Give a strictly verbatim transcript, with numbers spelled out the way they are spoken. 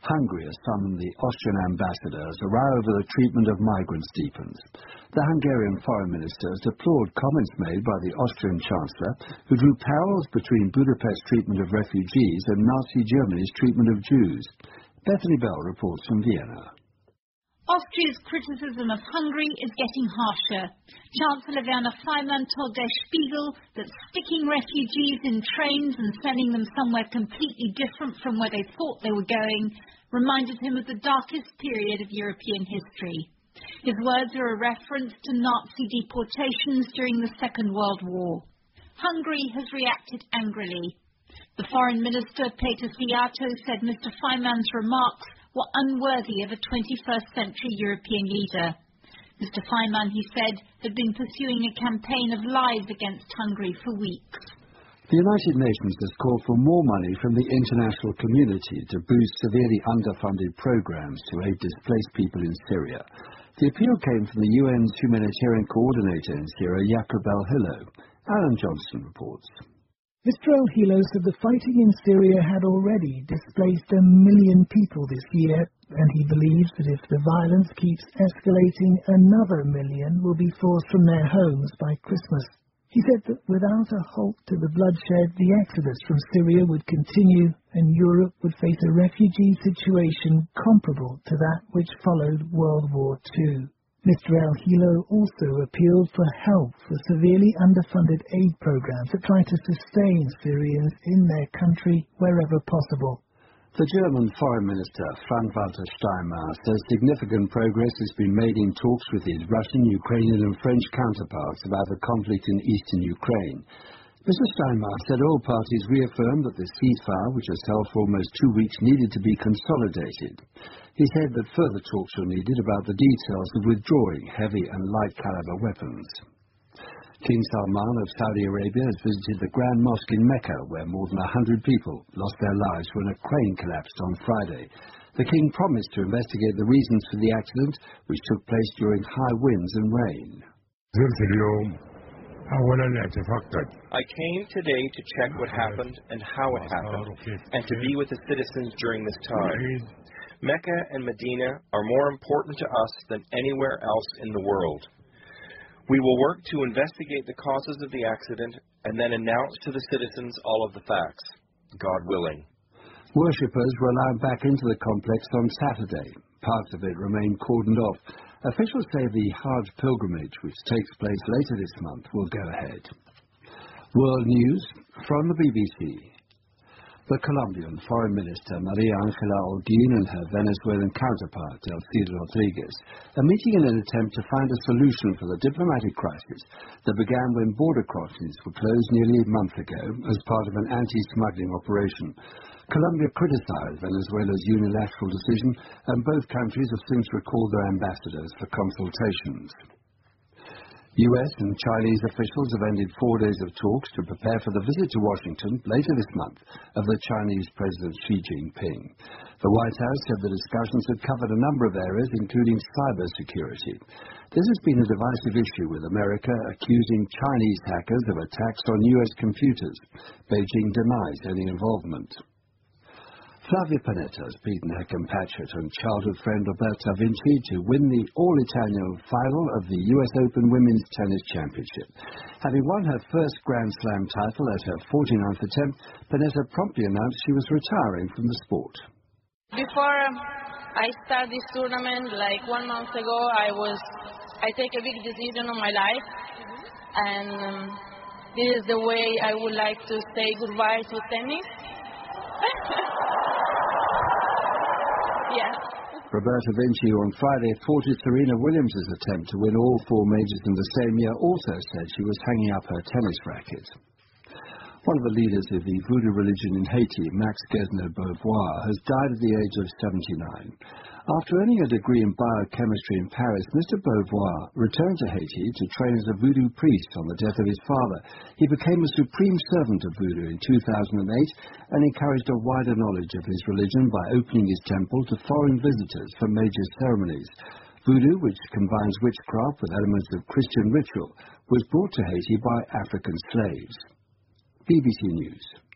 Hungary has summoned the Austrian ambassador as a row over the treatment of migrants deepens. The Hungarian foreign minister has deplored comments made by the Austrian chancellor, who drew parallels between Budapest's treatment of refugees and Nazi Germany's treatment of Jews. Bethany Bell reports from Vienna. Austria's criticism of Hungary is getting harsher. Chancellor Werner Faymann told Der Spiegel that sticking refugees in trains and sending them somewhere completely different from where they thought they were going reminded him of the darkest period of European history. His words are a reference to Nazi deportations during the Second World War. Hungary has reacted angrily. The foreign minister, Péter Szijjártó, said Mister Faymann's remarks were unworthy of a twenty-first century European leader. Mister Faymann, he said, had been pursuing a campaign of lies against Hungary for weeks. The United Nations has called for more money from the international community to boost severely underfunded programs to aid displaced people in Syria. The appeal came from the U N's humanitarian coordinator in Syria, Jakob El-Hilo. Alan Johnson reports. Mister El-Hilo said the fighting in Syria had already displaced a million people this year, and he believes that if the violence keeps escalating, another million will be forced from their homes by Christmas. He said that without a halt to the bloodshed, the exodus from Syria would continue, and Europe would face a refugee situation comparable to that which followed World War Two. Mister El-Hilo also appealed for help for severely underfunded aid programs that try to sustain Syrians in their country wherever possible. The German Foreign Minister, Frank-Walter Steinmeier, says significant progress has been made in talks with his Russian, Ukrainian and French counterparts about the conflict in eastern Ukraine. Mister Steinmeier said all parties reaffirmed that the ceasefire, which has held for almost two weeks, needed to be consolidated. He said that further talks were needed about the details of withdrawing heavy and light caliber weapons. King Salman of Saudi Arabia has visited the Grand Mosque in Mecca, where more than a hundred people lost their lives when a crane collapsed on Friday. The king promised to investigate the reasons for the accident, which took place during high winds and rain. I came today to check what happened and how it happened, and to be with the citizens during this time. Mecca and Medina are more important to us than anywhere else in the world. We will work to investigate the causes of the accident and then announce to the citizens all of the facts, God willing. Worshippers were allowed back into the complex on Saturday. Parts of it remain cordoned off. Officials say the Hajj pilgrimage, which takes place later this month, will go ahead. World News from the B B C. The Colombian Foreign Minister, Maria Ángela Holguín, and her Venezuelan counterpart, Delcy Rodriguez, are meeting in an attempt to find a solution for the diplomatic crisis that began when border crossings were closed nearly a month ago as part of an anti-smuggling operation. Colombia criticized Venezuela's unilateral decision, and both countries have since recalled their ambassadors for consultations. U S and Chinese officials have ended four days of talks to prepare for the visit to Washington later this month of the Chinese President Xi Jinping. The White House said the discussions had covered a number of areas, including cybersecurity. This has been a divisive issue, with America accusing Chinese hackers of attacks on U S computers. Beijing denies any involvement. Flavia Pennetta has beaten her compatriot and childhood friend Roberta Vinci to win the All-Italian final of the U S Open Women's Tennis Championship. Having won her first Grand Slam title at her forty-ninth attempt, Pennetta promptly announced she was retiring from the sport. Before I start this tournament, like one month ago, I was I take a big decision on my life, and um, this is the way I would like to say goodbye to tennis. Yeah. Roberta Vinci on Friday thwarted Serena Williams' attempt to win all four majors in the same year, also said she was hanging up her tennis racket. One of the leaders of the voodoo religion in Haiti, Max Guesneau-Beauvoir, has died at the age of seventy-nine. After earning a degree in biochemistry in Paris, Mister Beauvoir returned to Haiti to train as a voodoo priest on the death of his father. He became a supreme servant of voodoo in two thousand eight and encouraged a wider knowledge of his religion by opening his temple to foreign visitors for major ceremonies. Voodoo, which combines witchcraft with elements of Christian ritual, was brought to Haiti by African slaves. B B C News.